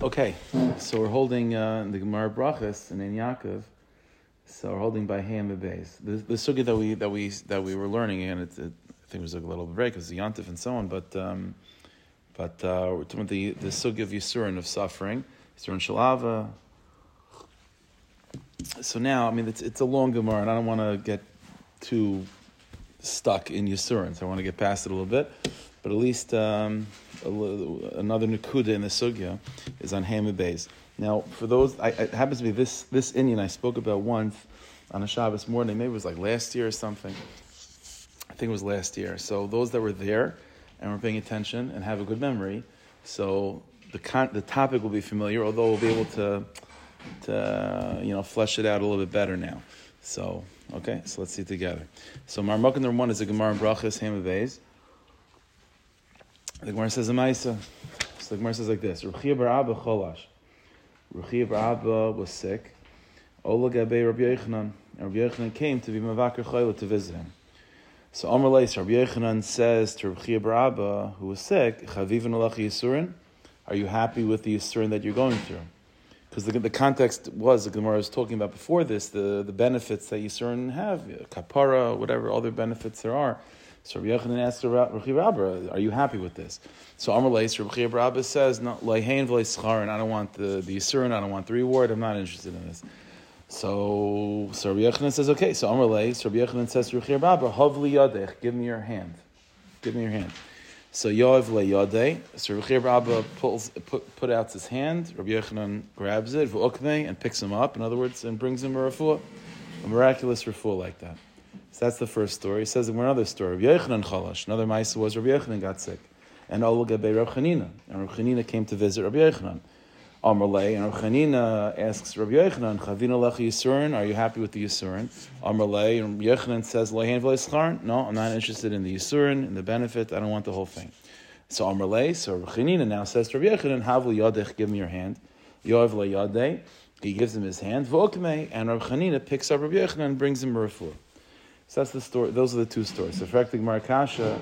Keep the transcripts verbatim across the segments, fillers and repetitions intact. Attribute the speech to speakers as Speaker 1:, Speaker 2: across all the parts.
Speaker 1: Okay, so we're holding uh, the Gemara Brachas in Ein Yaakov. So we're holding by Ham and Beis. The the sugya that we that we that we were learning, and it, it, I think it was a little break because the Yantif and so on. But um, but uh, we're talking about the the sugya of Yisurin, of suffering, Yisurin Shalava. So now, I mean, it's it's a long Gemara, and I don't want to get too stuck in Yisurin. So I want to get past it a little bit. But at least um, a little, another Nakuda in the Sugya is on Ham and Beis. Now, for those, I, it happens to be this this Indian I spoke about once on a Shabbos morning. Maybe it was like last year or something. I think it was last year. So those that were there and were paying attention and have a good memory, so the con- the topic will be familiar, although we'll be able to to you know flesh it out a little bit better now. So okay, so let's see it together. So Marmuk number one is a Gemara in Brachas Ham and Beis. The Gemara says a Maisa. So the Gemara says like this: Ruchia bar Abba cholash. Ruchia bar Abba was sick. Ola gabei Rabbi Yochanan. And Rabbi Yochanan came to be mavakar chayla to visit him. So Amar Leis, Rabbi Yochanan says to Ruchia bar Abba, who was sick, Chavivin alachi Yisurin, are you happy with the Yisurin that you're going through? Because the, the context was, the Gemara was talking about before this, the, the benefits that Yisurin have, kapara, whatever other benefits there are. So Rabbi Yochanan asked Ruchia bar Abba, are you happy with this? So Amar Leis, Ruchia bar Abba says, no, leihein v'leischaren, I don't want the, the Yisurin, I don't want the reward, I'm not interested in this. So, so Rabbi Yochanan says, okay. So Amar Leis, Rabbi Yochanan says to Ruchia bar Abba, havli yadech, give me your hand. Give me your hand. So Yoav le yadeh. So Ruchia bar Abba pulls, put, put out his hand. Rabbi Yochanan grabs it, v'ukmei, and picks him up. In other words, and brings him a refuah, a miraculous refuah like that. So that's the first story. He says another story. Rabbi Yochanan chalash. Another ma'aseh was Rabbi Yochanan got sick, and Ol gabei Rabbi Chanina, and Rabbi Chanina came to visit Rabbi Yochanan. Amar lei, and Rabbi Chanina asks Rabbi Yochanan, Chavina lecha Yisurin, are you happy with the Yisurin? Amar lei, and Rabbi Yochanan says, Leihen v'leischarn, no, I'm not interested in the Yisurin, in the benefit, I don't want the whole thing. So Amar lei, so Rabbi Chanina now says to Rabbi Yochanan, Havli yadech, give me your hand. Yoav le yadeh, he gives him his hand, v'okmei, and Rabbi Chanina picks up Rabbi Yochanan and brings him a refuah. So that's the story. Those are the two stories. So, for Gemara Kasha,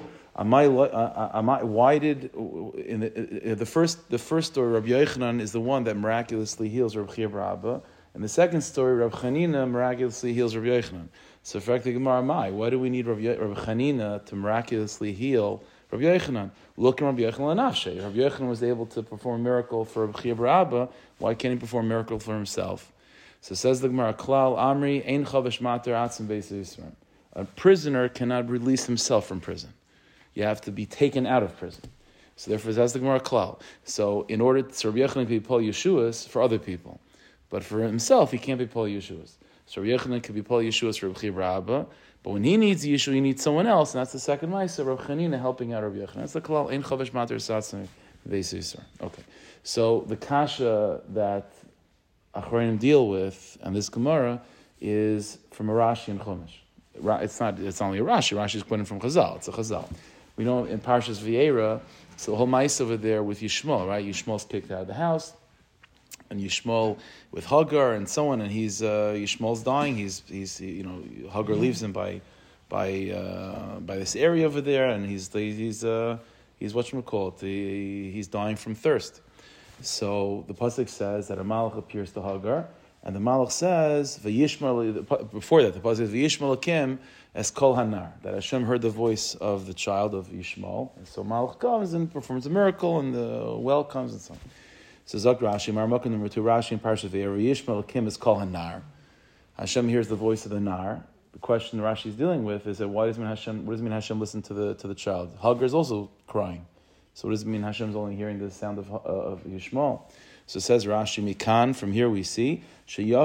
Speaker 1: why did in the, the first the first story Rabbi Yochanan is the one that miraculously heals Rabbi bar Abba, and the second story Rabbi Chanina miraculously heals Rabbi Yochanan. So, for Gemara, why do we need Rabbi, Rabbi Chanina to miraculously heal Rabbi Yochanan? Look at Rabbi Yochanan Nafshe. Rabbi Yochanan was able to perform a miracle for Rabbi bar Abba. Why can't he perform a miracle for himself? So says the Gemara, Klal Amri Ein Chavesh Mater Atzim Beis Yisrael. A prisoner cannot release himself from prison. You have to be taken out of prison. So therefore, that's the Gemara Klal. So in order, so Rabbi Yochanan can be Pol Yeshuas for other people, but for himself, he can't be Pol Yeshuas. So Rabbi Yochanan can be Pol Yeshuas for Rabbi bar Abba, but when he needs Yeshua, he needs someone else, and that's the second Ma'aseh, Rabbi Chanina helping out Rabbi Yochanan. That's the Klal. Ein Chavesh Mater Satzim Beis Yisrael. Okay. So the kasha that Achronim deal with, and this Gemara, is from a Rashi and Chumash. It's not. It's only a Rashi. Rashi is quoting from Chazal. It's a Chazal. We know in Parshas Vayera, so the whole mice over there with Yishmael, right? Yishmael's kicked out of the house, and Yishmael with Hagar and so on, and he's uh, Yishmael's dying. He's he's you know Hagar leaves him by by uh, by this area over there, and he's he's uh, he's whatchamacallit, he, he's dying from thirst. So the pasuk says that a malach appears to Hagar. And the Malach says, V'yishma, before that, the pasuk says, V'yishma lakim es kol hanar, that Hashem heard the voice of the child of Yishmael. And so Malach comes and performs a miracle, and the well comes and so on. So Zok Rashi, Marmuk number two, Rashi in Parshat Vayera, V'yishma lakim es kol hanar. Hashem hears the voice of the nar. The question Rashi is dealing with is that why does it mean Hashem, what does it mean Hashem listen to the to the child? Hagar is also crying. So what does it mean Hashem's only hearing the sound of, uh, of Yishmael? So it says Rashi Mikan, from here we see that the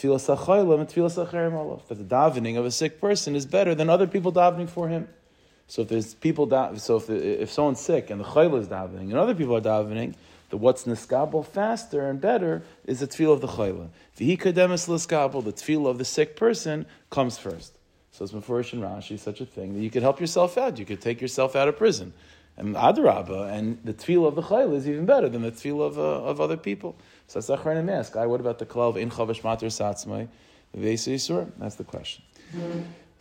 Speaker 1: davening of a sick person is better than other people davening for him. So if there's people da- so if the, if someone's sick and the chayla is davening and other people are davening, the what's niskabel faster and better is the tefillah of the chayla. V'hi kademes liskabel, the tefillah of the sick person comes first. So it's Mefurish in Rashi, such a thing that you could help yourself out. You could take yourself out of prison. And Adarabba, and the tefillah of the chayla is even better than the tefillah of, uh, of other people. So that's the Achronim ask. What about the klal of Ein Chavesh Mater Satzmai Beis Yisrael? That's the question. Mm-hmm.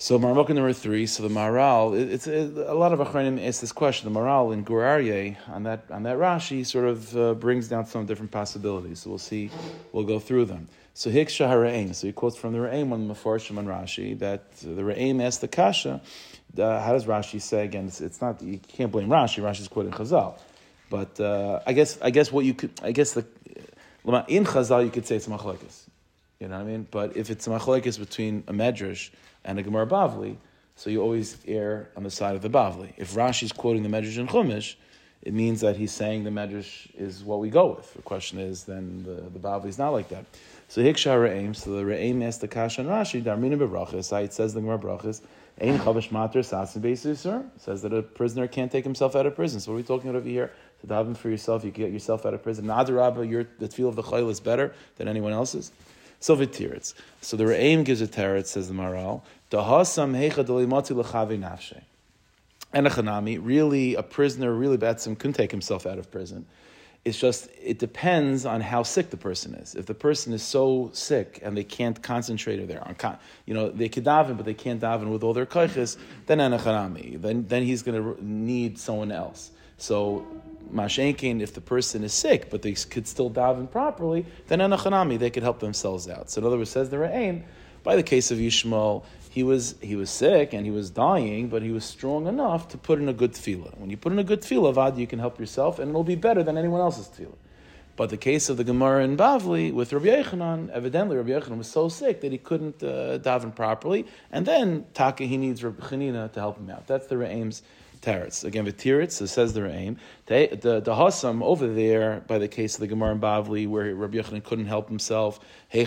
Speaker 1: So Marmukah number three. So the Maharal, it, it's it, a lot of Achronim ask this question. The Maharal in Gur Aryeh on that on that Rashi sort of uh, brings down some different possibilities. So we'll see, we'll go through them. So Hiksha HaRe'im. So he quotes from the Re'im on the Mefarshim on Rashi that the Re'im asked the Kasha. Uh, how does Rashi say again? It's, it's not you can't blame Rashi. Rashi's quoting Chazal, but uh, I guess I guess what you could I guess the in Chazal you could say it's a machlokes. You know what I mean? But if it's a machlokes between a Medrash and a Gemara Bavli, so you always err on the side of the Bavli. If Rashi's quoting the Medrash in Chumash, it means that he's saying the Medrash is what we go with. The question is, then the, the Bavli is not like that. So Hiksha Re'im, so the Re'im asked the Kasha and Rashi, Darmina Bebrachas, it says the Gemara Brachas, Ein Chavish Mater Sasin Beis Yisur, says that a prisoner can't take himself out of prison. So what are we talking about over here? To daven for yourself, you can get yourself out of prison. Nadarabba, your the tefillah of the Chayil is better than anyone else's. So v'tiritz. So the Re'im gives a teretz, says the Maharal, Dahasam heicha delimati l'chavi nafshe. And a chanami, really, a prisoner, really batsum, couldn't take himself out of prison. It's just, it depends on how sick the person is. If the person is so sick and they can't concentrate or they're on, you know, they could daven, but they can't daven with all their koiches, then anachanami. Then, then he's going to need someone else. So, mashenkin, if the person is sick, but they could still daven properly, then anachanami, they could help themselves out. So in other words, says the Re'im, by the case of Yishmael, he was he was sick and he was dying, but he was strong enough to put in a good tefillah. When you put in a good tefillah, Avad, you can help yourself, and it'll be better than anyone else's tefillah. But the case of the Gemara in Bavli with Rabbi Yochanan, evidently Rabbi Yochanan was so sick that he couldn't uh, daven properly, and then Taka, he needs Rabbi Chanina to help him out. That's the Re'im's teretz. Again, with Tiritz, so says the Re'im, the, the, the Hassam over there, by the case of the Gemara in Bavli, where Rabbi Yochanan couldn't help himself, he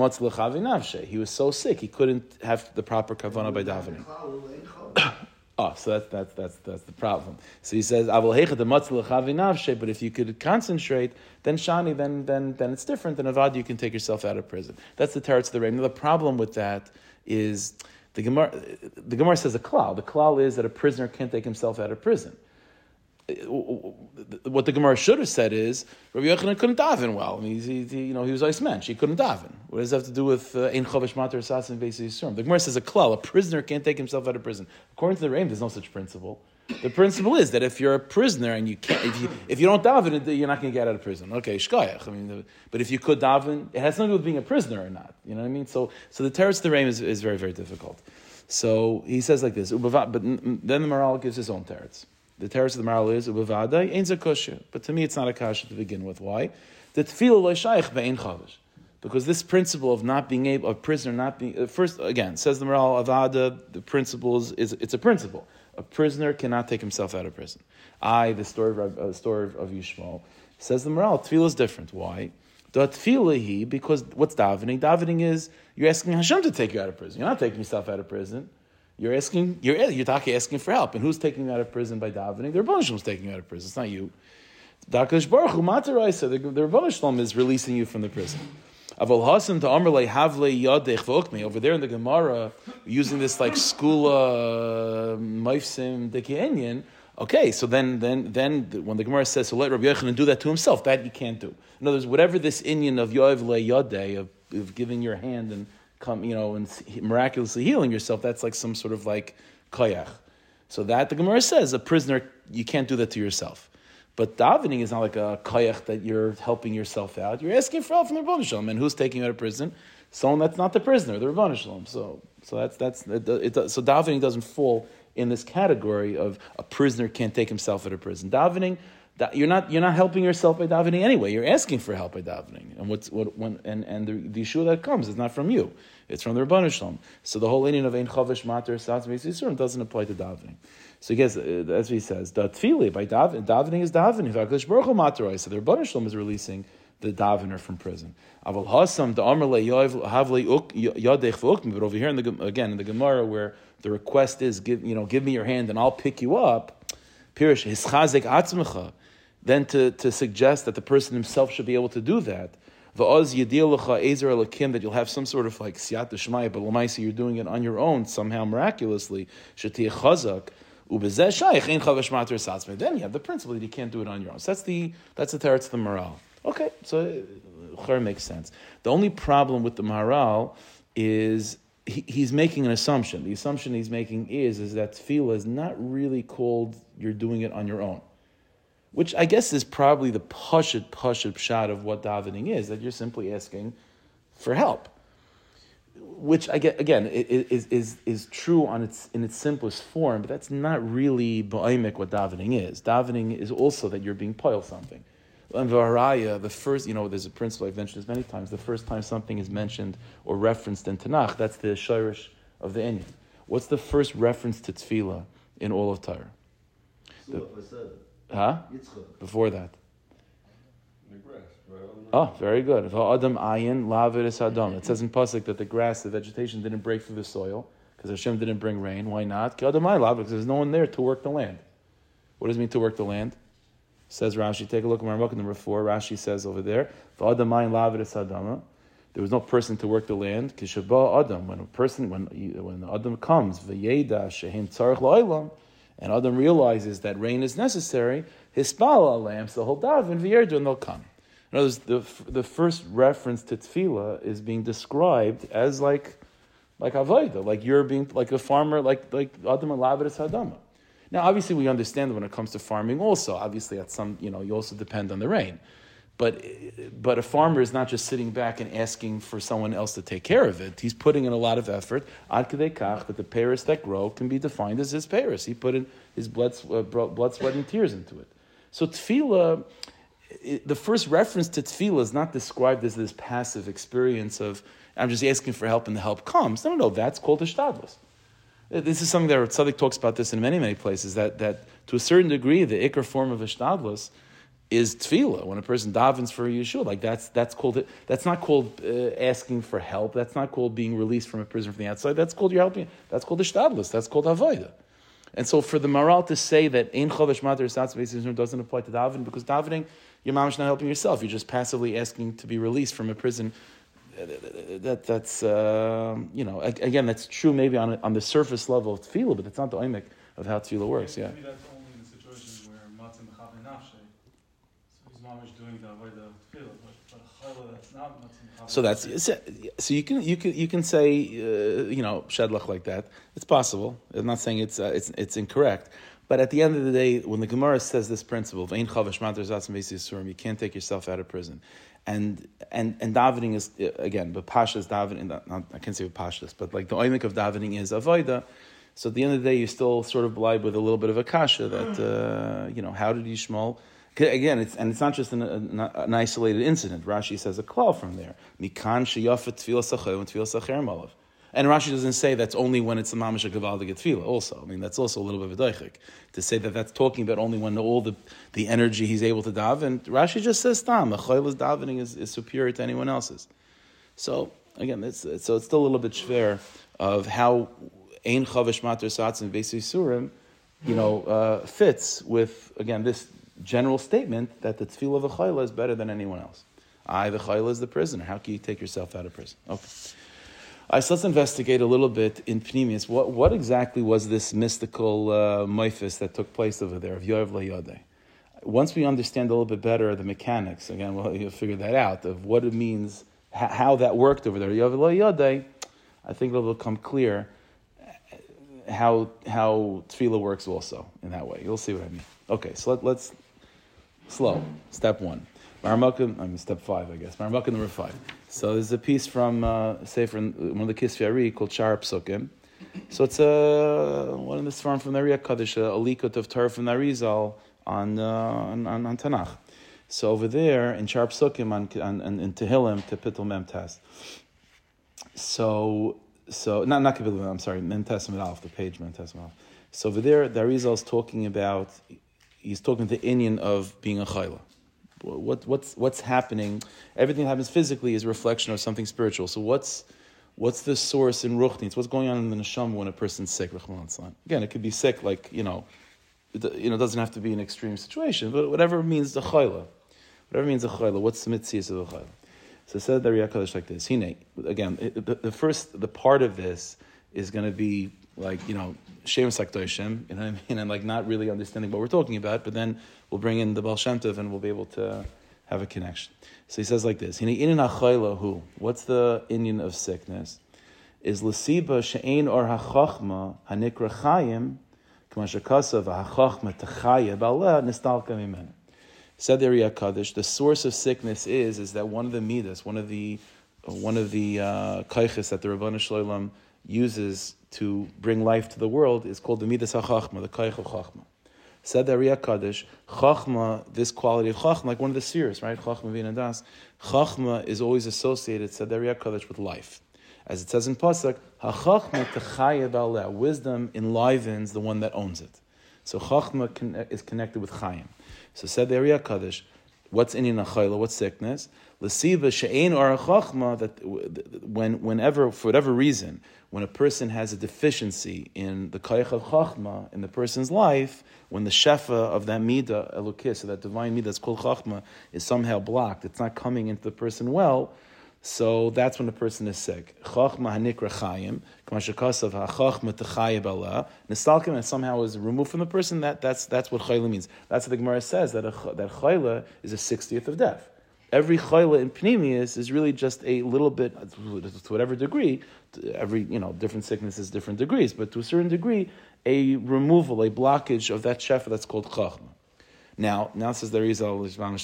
Speaker 1: was so sick, he couldn't have the proper kavanah by davening. Oh, so that's that's that's that's the problem. So he says, but if you could concentrate, then Shani, then then then it's different. Then Avad, you can take yourself out of prison. That's the teretz of the Re'im. Now the problem with that is the Gemara. The Gemara says a klal. The klal is that a prisoner can't take himself out of prison. What the Gemara should have said is Rabbi Yochanan couldn't daven well. I mean, he, he, you know, he was ice man. She couldn't daven. What does that have to do with Ein Chavish Mater Sasin Beis Yisurim? The Gemara says a klal, a prisoner can't take himself out of prison. According to the Re'im, there's no such principle. The principle is that if you're a prisoner and you can't, if you if you don't daven, you're not going to get out of prison. Okay, shkayach. I mean, but if you could daven, it has nothing to do with being a prisoner or not. You know what I mean? So, so the teretz of the Re'im is, is very, very difficult. So he says like this. But then the Maharal gives his own teretz. The teretz of the Maharal is ubevadai ein zakosha, but to me it's not a kasha to begin with. Why? The tefillah lo shaykh be'ein chavish, because this principle of not being able, a prisoner not being uh, first again says the Maharal avada. The principle is, is it's a principle. A prisoner cannot take himself out of prison. I the story of uh, story of Yishmael says the Maharal tefillah is different. Why? The tefillah he because what's davening? Davening is you're asking Hashem to take you out of prison. You're not taking yourself out of prison. You're asking, you're you're talking, asking for help, and who's taking you out of prison by davening? The Rebbeinu Shalom is taking you out of prison. It's not you. Dakash Baruch Hu Mataraisa, the Rebbeinu Shalom is releasing you from the prison. Avol Hasan to Amrle Havle Yadech V'Okmi over there in the Gemara, using this like skula Meifsim Dekienyan. Okay, so then, then, then when the Gemara says, so let Rabbi Yochanan do that to himself, that you can't do. In other words, whatever this inyan of Yoav Le Yadeh of, of giving your hand and come, you know, and miraculously healing yourself, that's like some sort of like koyach. So that, the Gemara says, a prisoner, you can't do that to yourself. But davening is not like a koyach that you're helping yourself out. You're asking for help from the Rebbeinu Shalom. And who's taking you out of prison? Someone that's not the prisoner, the Rebbeinu Shalom. So, so that's, that's, it, it, so davening doesn't fall in this category of a prisoner can't take himself out of prison. Davening, You're not you're not helping yourself by davening anyway. You're asking for help by davening, and what's what when and and the, the Yeshua that comes is not from you; it's from the Rebbeinu Shalom. So the whole inyan of Ein Chavish Mater Satz Beis Yisurim doesn't apply to davening. So I guess that's what he says. Da tefillah by davening, davening is davening. Hakadosh Baruch Hu Mater. So the Rebbeinu Shalom is releasing the davener from prison. Aval Hasam the Amar Le Havle Yadech V'Ukmi. But over here in the again in the Gemara where the request is give you know give me your hand and I'll pick you up. Pirish Hischazek Atzmecha. Then to, to suggest that the person himself should be able to do that. V'oz yedil lecha ezer elakim, that you'll have some sort of like siyat d'shmaya, but l'maisa you're doing it on your own somehow miraculously. Shetiyeh chazak ubezeh shayich ein chavesh mater satzmei. Then you have the principle that you can't do it on your own. So that's the that's the teretz of the Maharal. Okay, so it makes sense. The only problem with the Maharal is he, he's making an assumption. The assumption he's making is, is that tefillah is not really called you're doing it on your own. Which I guess is probably the pashut, pashut pshat of what davening is, that you're simply asking for help. Which I get, again, is, is, is true on its in its simplest form, but that's not really ba'omek what davening is. Davening is also that you're being poil something. And Varaya, the first, you know, there's a principle I've mentioned this many times, the first time something is mentioned or referenced in Tanakh, that's the shirish of the Inyan. What's the first reference to tefillah in all of Torah? The, huh? Before that. Oh, very good. Adam ayin laveris adam. It says in pasuk that the grass, the vegetation didn't break through the soil because Hashem didn't bring rain. Why not? Adam ayin because there's no one there to work the land. What does it mean to work the land? Says Rashi. Take a look at Marmuk number four. Rashi says over there, Adam ayin laveris adam. There was no person to work the land. Kishaba adam. When a person, when when Adam comes, v'yeda shehin tzarich la'olam, and Adam realizes that rain is necessary, hispal lamps, the whole daven v'yerdu, and they'll come. In other words, the, the first reference to tefillah is being described as like like avodah, like you're being like a farmer, like like Adam Laveris Hadama. Now, obviously, we understand that when it comes to farming, also obviously at some you know you also depend on the rain, but but a farmer is not just sitting back and asking for someone else to take care of it. He's putting in a lot of effort. Ad kedei kach that the peiros that grow can be defined as his peiros. He put in his blood, uh, blood, sweat, and tears into it. So tefillah. It, the first reference to tefillah is not described as this passive experience of, I'm just asking for help and the help comes. No, no, no, that's called ishtadlus. This is something that Tzaddik talks about this in many, many places, that, that to a certain degree, the ikar form of ishtadlus is tefillah. When a person davens for a yeshua, like that's that's called it. That's not called uh, asking for help. That's not called being released from a prison from the outside. That's called you're helping. That's called ishtadlus. That's called avodah. And so for the moral to say that ein chovesh mater satz doesn't apply to davening, because davening, you're mamish not helping yourself. You're just passively asking to be released from a prison. That that's uh, you know again that's true maybe on on the surface level of tefillah, but that's not the oimek of how tefillah works. Yeah.
Speaker 2: Maybe that's only in the situations where matzim chav nafshe, so he's mamish doing the avodah of tefillah, but but chayla that's not matzim chav.
Speaker 1: So that's so you can you can you can say uh, you know shedlach like that. It's possible. I'm not saying it's uh, it's it's incorrect. But at the end of the day, when the Gemara says this principle of ein chavash mater zatzim v'yisurim, you can't take yourself out of prison, and and and davening is again, but pashas davening. Not, I can't say with pashas, but like the oimik of davening is avodah. So at the end of the day, you're still sort of blind with a little bit of a kasha that uh, you know how did Yishmael. Again, it's and it's not just an, an, an isolated incident. Rashi says a klal from there. Mikan sheyafet tefillah sacher and tefillah sacher malav. And Rashi doesn't say that's only when it's a mamash gavaldig tefillah. Also, I mean that's also a little bit of a doichik to say that that's talking about only when all the, the energy he's able to daven. Rashi just says tam the chayla's davening is, is superior to anyone else's. So again, it's, it's so it's still a little bit shver of how ein chavesh mater satzim v'eis yisurim, you know, uh, fits with again this general statement that the tefillah of a chayla is better than anyone else. I, the chayla, is the prisoner. How can you take yourself out of prison? Okay. All right, so let's investigate a little bit in Pnimius. What what exactly was this mystical uh, moifis that took place over there of Yoav LaYodeh? Once we understand a little bit better the mechanics, again, we'll you'll figure that out, of what it means, h- how that worked over there, Yoav LaYodeh, I think it'll become clear how how tefillah works also in that way. You'll see what I mean. Okay, so let, let's, slow, step one. Maramakim, I mean step five, I guess. Maramakim number five. So there's a piece from uh, Sefer, one of the Kisvei Ari called Shar Psukim. So it's uh, one of the farm from the Ariya Kaddish, a likut of Torah from the Arizal on, uh, on, on on Tanakh. So over there in Shar Psukim on, on, on in Tehillim to Pitul Mem Tes. So so not not Pitul Mem, I'm sorry, Mem Tes Mem Aleph, the page Mem Tes Mem Aleph. So over there the Arizal is talking about, he's talking to the Inyan of being a chayla. What what's what's happening? Everything that happens physically is a reflection of something spiritual. So what's what's the source in ruchnis? What's going on in the neshama when a person's sick? Again, it could be sick, like you know, it, you know, it doesn't have to be an extreme situation, but whatever means the chayla, whatever means the chayla. What's the mitzvahs of the chayla? So it said the Ariya Kaddish like this. Hine, again, it, the, the first the part of this is going to be like you know shemus hakdoshim, you know what I mean, and like not really understanding what we're talking about, but then we'll bring in the Baal Shem Tov and we'll be able to have a connection. So he says like this: what's the inyan of sickness? is l'siba she'ein or hachachma hanikra chayim k'ma shekasav hachachma techaya b'aleh nistalka mimenu. Said the Riyah Kaddish, the source of sickness is is that one of the midas, one of the one of the uh, kaiches that the Rabbanu Shalom uses to bring life to the world is called the midas hachachma, the kaich of chachma. Said the Riyah Kaddish, chachma, this quality of chachma, like one of the seers, right? Chachma v'in das. Chachma is always associated, said the Riyah Kaddish, with life. As it says in Pasuk, hachachma techaya b'aleh, wisdom enlivens the one that owns it. So chachma con- is connected with chayim. So said the Riyah Kaddish, what's in achayla, what's sickness? L'siba she'ein or chachma, that when, whenever, for whatever reason, when a person has a deficiency in the kaich of chachma in the person's life, when the shefa of that midah elokis, so that divine midah that's called chachma, is somehow blocked, it's not coming into the person well, so that's when the person is sick. Chachma hanikra chayim, k'ma shekasav hachachma techaya b'aleh, nistalkim, and somehow is removed from the person. That that's that's what chayla means. That's what the Gemara says, that a, that chayla is a sixtieth of death. Every chayla in Pnimius is really just a little bit, to whatever degree, every, you know, different sicknesses, different degrees, but to a certain degree, a removal, a blockage of that shefa that's called chachma. Now, now says the Rizal,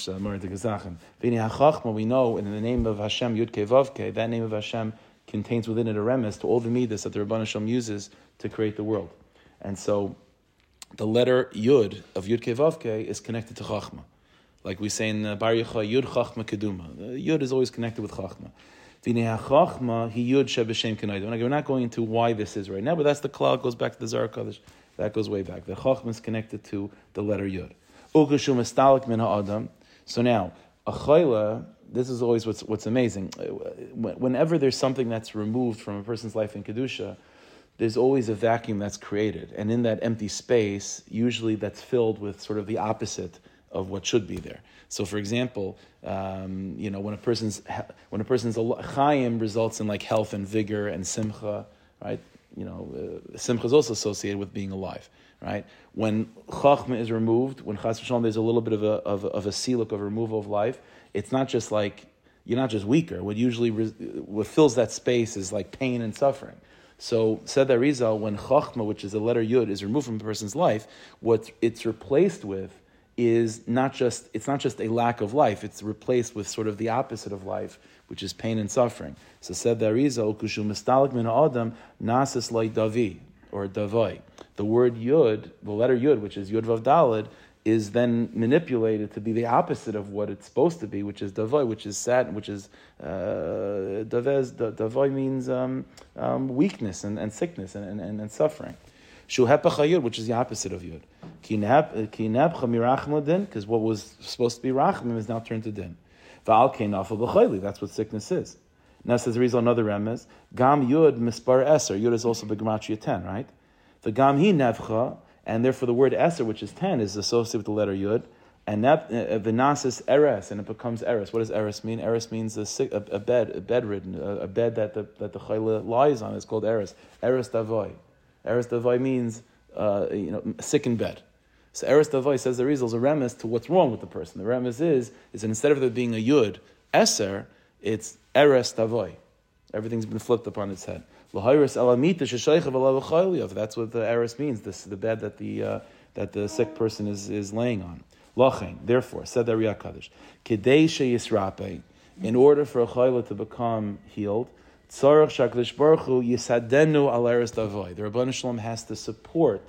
Speaker 1: we know in the name of Hashem, Yud Kei Vav Kei, that name of Hashem contains within it a remes to all the midas that the Rabban Hashem uses to create the world. And so, the letter Yud of Yud Kei Vav Kei is connected to chachma. Like we say in Bar Yochai, Yud Chachma Keduma. The Yud is always connected with Chachma. V'nei HaChachma, Hi Yud Sheb'Shem Kenaydu. We're not going into why this is right now, but that's the klal, goes back to the Zohar Kodesh. That goes way back. The Chachma is connected to the letter Yud. U'Kashu Mestalik Min HaAdam. So now, a chayla, this is always what's what's amazing. Whenever there's something that's removed from a person's life in Kedusha, there's always a vacuum that's created. And in that empty space, usually that's filled with sort of the opposite of what should be there. So, for example, um, you know, when a person's when a person's chayim results in like health and vigor and simcha, right? You know, uh, simcha is also associated with being alive, right? When chachma is removed, when chas v'shalom there's a little bit of a of a, of a siluk of removal of life, it's not just like you're not just weaker. What usually re, what fills that space is like pain and suffering. So, said that Rizal, when chachma, which is the letter yud, is removed from a person's life, what it's replaced with is not just, it's not just a lack of life, it's replaced with sort of the opposite of life, which is pain and suffering. So said the Arizal, Kushu Mistalik Min Adam, Nasis Lai Davi, or Davai. The word Yud, the letter Yud, which is Yud Vav Daled, is then manipulated to be the opposite of what it's supposed to be, which is Davai, which is sad, which is, uh, Davez, Davai means um, um, weakness and, and sickness and, and, and suffering. Shu Hepach HaYud, which is the opposite of Yud. Ki nebcha mirachma din, because what was supposed to be rachmim is now turned to din. Va'al kei nafel b'chayli, that's what sickness is. Now says there is another remez. Gam Yud mispar eser. Yud is also b'gematria ten, right? The gam hi nevcha, and therefore the word eser, which is ten, is associated with the letter Yud. And v'nasis eres, and it becomes eres. What does eres mean? Eres means a, sick, a, a bed, a bedridden, a, a bed that the that the chayla lies on. It's called eres. Eres davoi. Eres davai means, uh, you know, sick in bed. So Eres davai, says the Rizal, is a remes to what's wrong with the person. The remes is, is that instead of there being a yud, eser, it's Eres davai. Everything's been flipped upon its head. L'hayris elamita sheshaycha v'lavachayliyav. That's what the Eres means, this, the bed that the uh, that the sick person is, is laying on. Lachain, therefore, said the Riyah Kaddish, Kedei sheyisrape, in order for a chayla to become healed, Tzarech Shakadosh Baruch Hu Yisadenu Al Eres Davai. The Rabban Shalom has to support,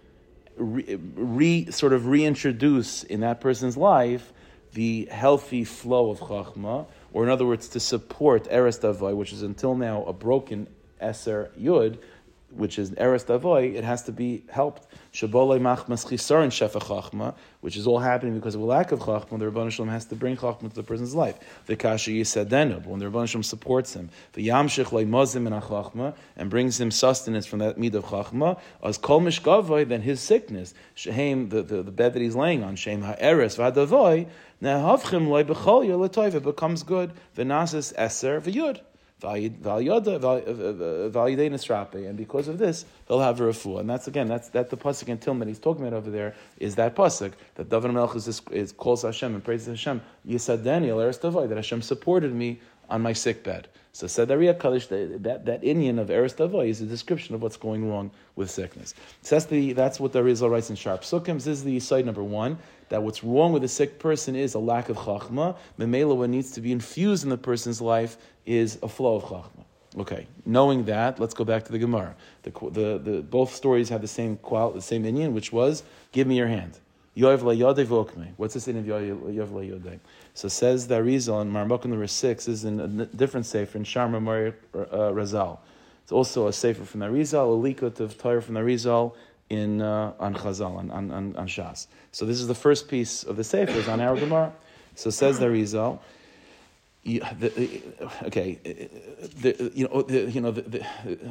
Speaker 1: re, re sort of reintroduce in that person's life the healthy flow of Chachma, or in other words, to support Eres Davai, which is until now a broken Eser Yud, which is Eres Davai. It has to be helped. Shabolei Machmas Chisaron Shefa Chachma, which is all happening because of a lack of Chachma. The Rebbeinu Shalom has to bring Chachma to the person's life. The Kasha Yisadenu, when the Rebbeinu Shalom supports him, the Yamshich Leimozim in Chachma, and brings him sustenance from that mid of Chachma, as Kol Mishkavai, then his sickness, Shehem, the, the, the bed that he's laying on, Shem HaEres V'Adavai, Nehavchim Loi B'Cholya L'Toiv, it becomes good, V'Nasis Eser V'Yud. And because of this, he'll have a refuah. And that's again, that's that the pasuk in Tilm that he's talking about over there is that pasuk that David Melch is, is calls Hashem and praises Hashem. Yisadeni al Eres Davai, that Hashem supported me on my sick bed. So said Ariya Kalish, that, that Inyan of Eretz Davai is a description of what's going wrong with sickness. So that's, the, that's what the Arizal writes in Sharp Sukkim. This is the side number one, that what's wrong with a sick person is a lack of Chachma. Memela, what needs to be infused in the person's life is a flow of Chachma. Okay, knowing that, let's go back to the Gemara. The, the, the, both stories have the same qual, the same Inyan, which was, give me your hand. Yoav la'yodei v'okmei. What's this in of Yoav la'yodei? So says the Arizal in Marmukah number six, is in a different sefer in Sharma Mari uh, Razal. It's also a sefer from the Arizal, a likut of Torah from the Arizal in uh, on Chazal, on, on, on Shas. So this is the first piece of the sefer, is on our Gemara. So says the Arizal, you, the, okay, the, you know, the, you know, the, the, uh,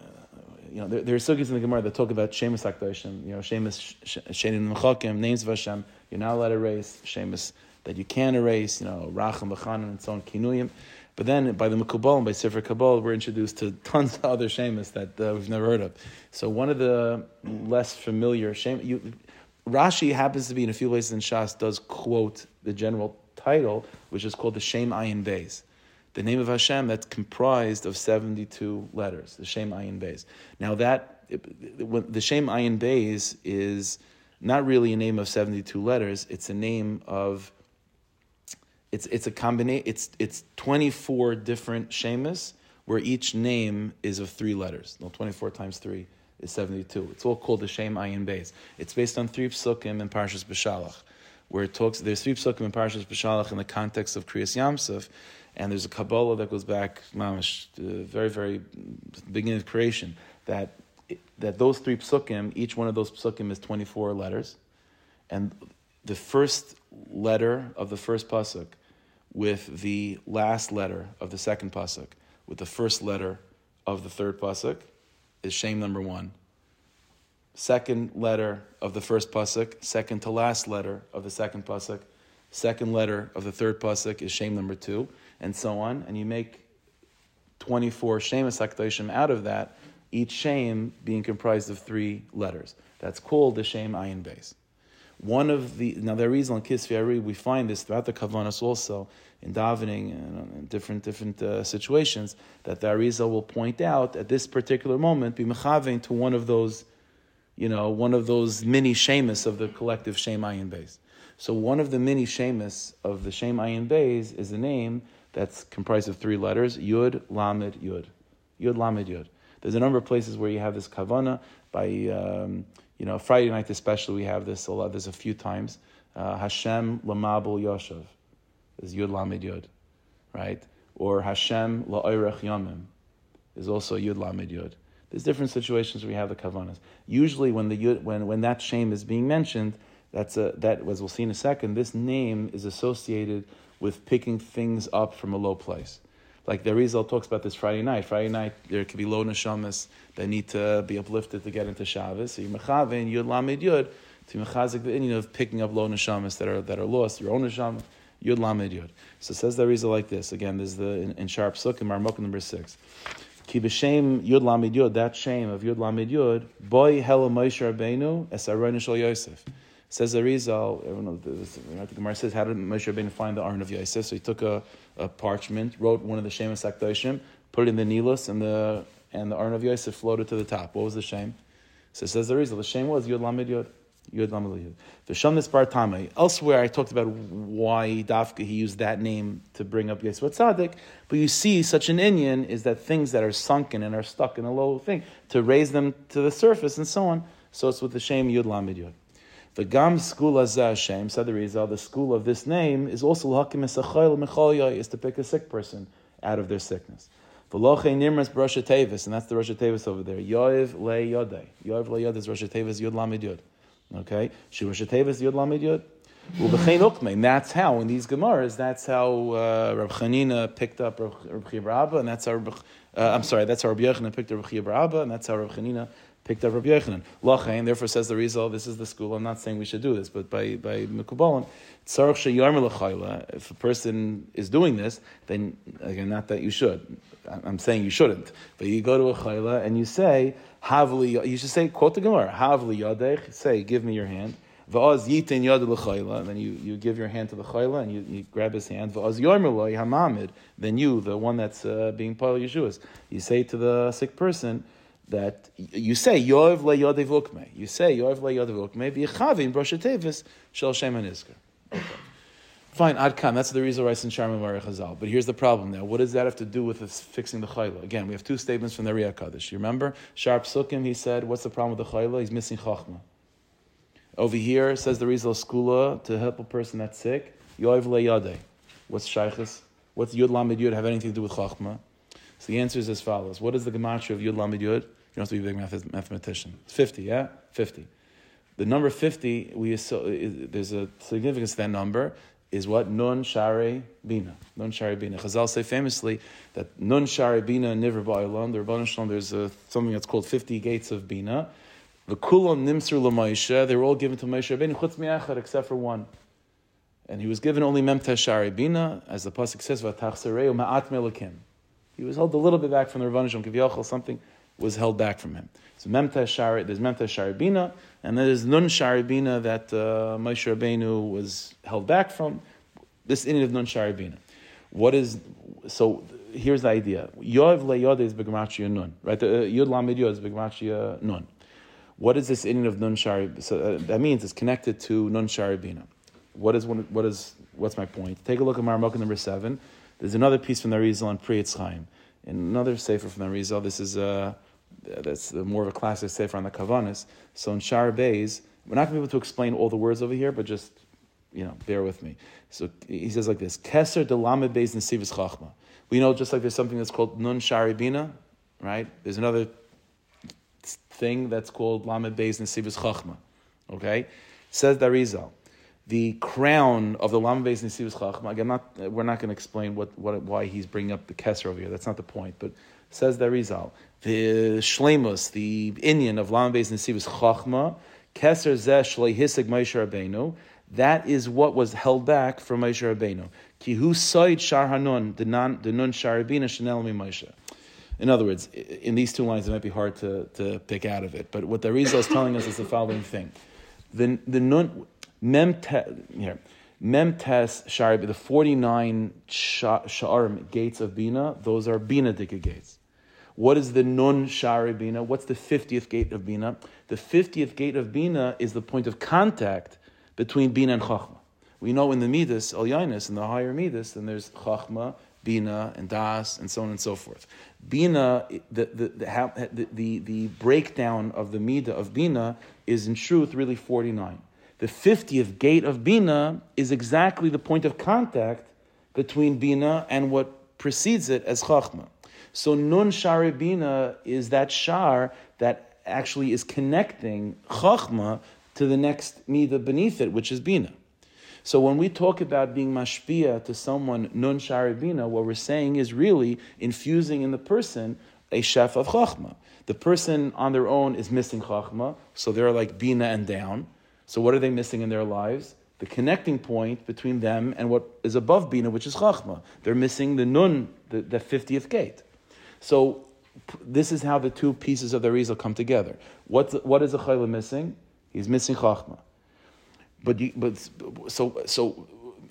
Speaker 1: You know, there, there are sugis in the Gemara that talk about Shemus HaKadoshim, you know, Shemus Shenim Mechakim, names of Hashem, you're not allowed to erase, Shemus that you can erase, you know, Racham, Bachanan, and so on, Kinuyim. But then by the Mekubal and by Sefer Kabbalah, we're introduced to tons of other Shemus that uh, we've never heard of. So one of the less familiar Shemus, you, Rashi happens to be in a few places in Shas, does quote the general title, which is called the Shem Ayin Beis. The name of Hashem that's comprised of seventy-two letters, the Shem Ayin Beis. Now that, the Shem Ayin Beis is not really a name of seventy-two letters, it's a name of, it's it's a combination, it's it's twenty-four different Shemus, where each name is of three letters. No, twenty-four times three is seventy-two. It's all called the Shem Ayin Beis. It's based on three psukim in Parshas B'Shalach, where it talks, there's three psukim in Parshas B'Shalach in the context of Kriyas Yamsuf, and there's a Kabbalah that goes back, mamash, uh, very, very beginning of creation, that that those three psukim, each one of those psukim is twenty-four letters, and the first letter of the first pasuk with the last letter of the second pasuk with the first letter of the third pasuk is Shem number one. Second letter of the first pasuk, second to last letter of the second pasuk, second letter of the third pasuk is Shem number two, and so on, and you make twenty-four Shemus HaKadoshim out of that, each Shem being comprised of three letters. That's called the Shem Ayin Beis. One of the, now the reason on Kisvei Ari, we find this throughout the Kavanos also, in davening and in different different uh, situations, that the Arizal will point out at this particular moment, be mechavein to one of those, you know, one of those mini Shemus of the collective Shem Ayin Beis. So one of the mini Shemus of the Shem Ayin Beis is a name that's comprised of three letters, Yud, Lamed, Yud. Yud, Lamed, Yud. There's a number of places where you have this kavana. By, um, you know, Friday night especially, we have this a lot. There's a few times. Uh, Hashem Lamabel Yoshev is Yud, Lamed, Yud, right? Or Hashem La'oirech Yomim is also Yud, Lamed, Yud. There's different situations where we have the kavanas. Usually when the Yud, when, when that Shem is being mentioned, that's a, that, as we'll see in a second, this name is associated with picking things up from a low place. Like the Arizal talks about this Friday night. Friday night, there could be low neshamas that need to be uplifted to get into Shabbos. So you mechavein Yud Lamed Yud to mechazik the inyan of picking up low neshamas that are that are lost. Your own neshama, Yud Lamed Yud. So it says the Arizal like this. Again, this is the in, in Sharp Sukkim, Marmukah number six. Ki b'shem Yud Lamed Yud, that shame of Yud Lamed Yud, boy hela Moshe Rabbeinu es Aron Shel Yosef. Says the Arizal, I don't know, the, the Gemara says, how did Moshe Rabbeinu find the Aron of Yosef? So he took a, a parchment, wrote one of the Shemus HaKadoshim, put it in the Nilus, and the and the Aron of Yosef floated to the top. What was the Shem? So it says the Arizal, the Shem was Yud Lamed Yud. Yud Lamed Yud. The Shamnis Bar Tamei. Elsewhere, I talked about why Dafka, he used that name to bring up Yosef Tzaddik, but you see, such an inyan is that things that are sunken and are stuck in a low thing, to raise them to the surface and so on. So it's with the Shem Yud Lamed Yud. The Gam school azah Hashem, said the Rizal, the school of this name is also l'hakim esachayil mechalya, is to pick a sick person out of their sickness. V'lochei nirmas b'Rosh Tevis, and that's the Rosh Tevis over there. Yoav le yodei. Yoav le yodei is Rosh Tevis Yud Lamed Yud. Okay, she Rosh Tevis Yud Lamed Yud. U'b'chein ukmei. And that's how in these Gemaras, that's how uh, Reb Chanina picked up Reb Chia bar Abba, and that's how uh, I'm sorry, that's how Reb Yochanan picked up Reb Chia bar Abba, and that's how Reb Chanina picked up Rabbi Yochanan. Lachain, therefore says the Rizal, this is the school. I'm not saying we should do this, but by by Mekubalim, tzarich sheyarmer l'chayla. If a person is doing this, then again, not that you should. I'm saying you shouldn't. But you go to a chayla and you say, Havli. You should say, quote the Gemara, Havli yadech. Say, give me your hand. V'oz yitin yad l'chayla, and then you, you give your hand to the chayla and you, you grab his hand. V'oz yomer lo hamamid, then you, the one that's uh, being Poel Yeshuas, you say to the sick person that you say Yoav le Yodev Ukme. You say Yoav le Yodev Ukme v'yichavin broshatevis shel Shem HaNizkar. Okay. Fine, Adkan, that's the reason writes in Sharma Marech Hazal. But here's the problem now. What does that have to do with this fixing the chayla? Again, we have two statements from the Riyah Kaddish. You remember? Sharp Sukkim, he said, what's the problem with the chayla? He's missing chachma. Over here, says the Rizal Skula, to help a person that's sick, Yoav le Yadeh. What's shaykhis? What's Yud Lamed Yud have anything to do with chachma? So the answer is as follows. What is the gematria of Yud Lamed Yud? You don't have to be a big math- mathematician. It's fifty, yeah? fifty. The number fifty, we so, there's a significance to that number, is what? Nun Shari Bina. Nun Shari Bina. Chazal say famously that Nun Shari Bina Nivra Ba'olam, the Rebbeinu Shalom, there's a, something that's called fifty gates of Bina. The Kulam Nimsur LaMoshe, they were all given to Moshe Rabbeinu, Chutz Mi'achad, except for one. And he was given only Memteh Shari Bina, as the Pasuk says, V'atach Sareu Ma'at Melakim. He was held a little bit back from the Rebbeinu Shalom, Kiviyachal, something was held back from him. So Memteh Shari, there's Memteh Shari Bina, and there's Nun Shari Bina that uh, Moshe Rabbeinu was held back from. This inyan of Nun Shari Bina. What is, so here's the idea. Yoav le Yod is B'gematria Nun, right? The, uh, Yod Lamed Yod is B'gematria Nun. What is this inyan of Nun Shari? So uh, that means it's connected to Nun Shari Bina. What is, what is, what's my point? Take a look at Maramok number seven. There's another piece from the Arizal on Pri Etz Chaim. And another sefer from the Arizal, this is uh, that's more of a classic sefer on the Kavanis. So in Shar Beis, we're not going to be able to explain all the words over here, but just, you know, bear with me. So he says like this, Keser de Lamed Beis Nesivus Chachma. We know just like there's something that's called Nun Shari Bina, right? There's another thing that's called Lamed Beis Nesivus Chachma. Okay? Says the Arizal, the crown of the Lamed Beis Nesivus Chachma. Again, not, we're not going to explain what, what why he's bringing up the Keser over here. That's not the point. But says the Arizal, the Shlemus, the inyan of Lamed Beis Nesivus Chachma, Keser Zeh Shlei Hisig Moshe Rabbeinu. That is what was held back from Moshe Rabbeinu. Ki hu soid shar hanun, the nun shar bina shenel mi Moshe. In other words, in these two lines, it might be hard to, to pick out of it. But what the Arizal is telling us is the following thing: the the nun mem here mem tes shar, the forty-nine sha'arim gates of bina, those are bina dika gates. What is the nun shari bina? What's the fiftieth gate of bina? The fiftieth gate of bina is the point of contact between Bina and Chachma. We know in the Midas, Al Yainis, in the higher Midas, then there's Chachma, Bina, and Das, and so on and so forth. Bina, the the the, the, the, the breakdown of the Midah of Bina is in truth really forty-nine. The fiftieth gate of Bina is exactly the point of contact between Bina and what precedes it as Chachma. So Nun Shari Bina is that Shar that actually is connecting Chachma to the next midah beneath it, which is bina. So when we talk about being mashpia to someone nun shari bina, what we're saying is really infusing in the person a shef of chachma. The person on their own is missing chachma, so they're like bina and down. So what are they missing in their lives? The connecting point between them and what is above bina, which is chachma. They're missing the nun, the, the fiftieth gate. So this is how the two pieces of the Arizal come together. What's, what is the chayla missing? He's missing chachma, but you, but so so.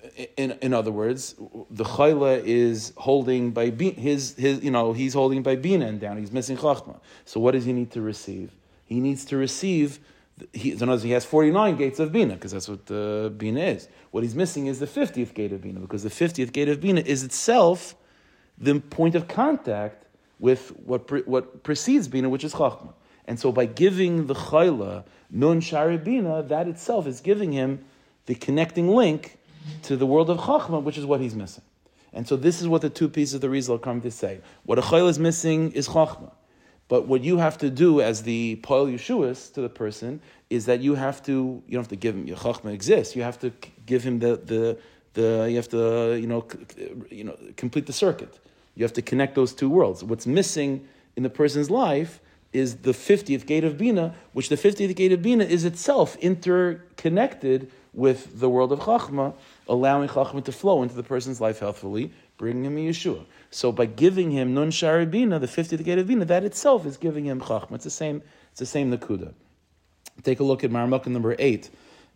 Speaker 1: In in other words, the chayla is holding by his his you know he's holding by bina and down. He's missing chachma. So what does he need to receive? He needs to receive. He, in other words, he has forty-nine gates of bina because that's what the bina is. What he's missing is the fiftieth gate of bina because the fiftieth gate of bina is itself the point of contact with what what precedes bina, which is chachma. And so by giving the chayla nun shari bina, that itself is giving him the connecting link to the world of chachma, which is what he's missing. And so this is what the two pieces of the Arizal come to say. What a chayla is missing is chachma. But what you have to do as the Poel Yeshuas to the person is that you have to, you don't have to give him, your chachma exists, you have to give him the, the, the you have to, you know, you know, complete the circuit. You have to connect those two worlds. What's missing in the person's life is the fiftieth gate of Bina, which the fiftieth gate of Bina is itself interconnected with the world of Chachma, allowing Chachma to flow into the person's life healthfully, bringing him a Yeshua. So by giving him Nun Shari Bina, the fiftieth gate of Bina, that itself is giving him Chachma. It's the same, it's the same Nakuda. Take a look at Maramaka number eight.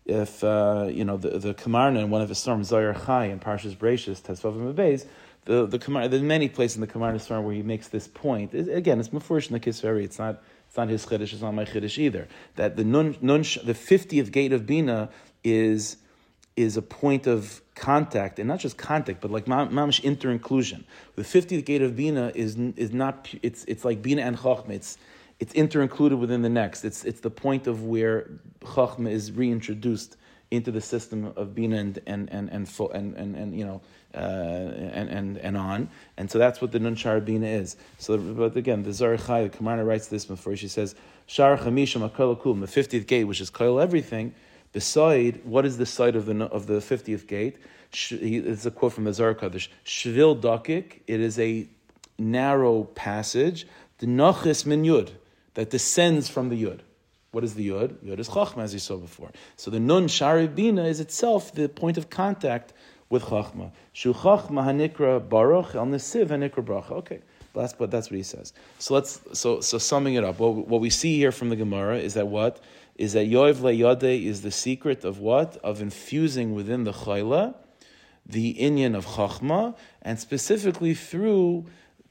Speaker 1: if uh, you know the the Kamarna in one of his storms, Zohar Chai and Parshas Bereishis, Tesvavim Abeis, the the Kamarna, there's many places in the Kamarna storm where he makes this point. It, again, it's mefurish in the Kisveri. It's not it's not his chiddush. It's not my chiddush either. That the nun, nun the fiftieth gate of Bina is is a point of contact, and not just contact, but like mamish inter-inclusion. The fiftieth gate of Bina is is not. It's it's like Bina and Chachma. It's It's inter-included within the next. It's it's the point of where Chachma is reintroduced into the system of Bina and and and and and, and, and you know uh, and, and and on. And so that's what the Nun Shar Bina is. So, but again, the Zohar Chai, the Kamarna writes this before. She says Shar Chamishim Akol Kul, the fiftieth gate, which is Kol everything. Beside, what is the side of the of the fiftieth gate? It's a quote from the Zohar Kadosh. Shvil Dakik. It is a narrow passage. The Nachis Min Yud, that descends from the Yud. What is the Yud? Yud is Chachma, as you saw before. So the Nun Shari Bina is itself the point of contact with Chachma. Shu Chachma hanikra Baruch el Nesiv hanikra Bracha. Okay, that's but that's what he says. So let's so so summing it up. What what we see here from the Gemara is that what is that Yoev leYadeh is the secret of what of infusing within the Chayla the inyan of Chachma, and specifically through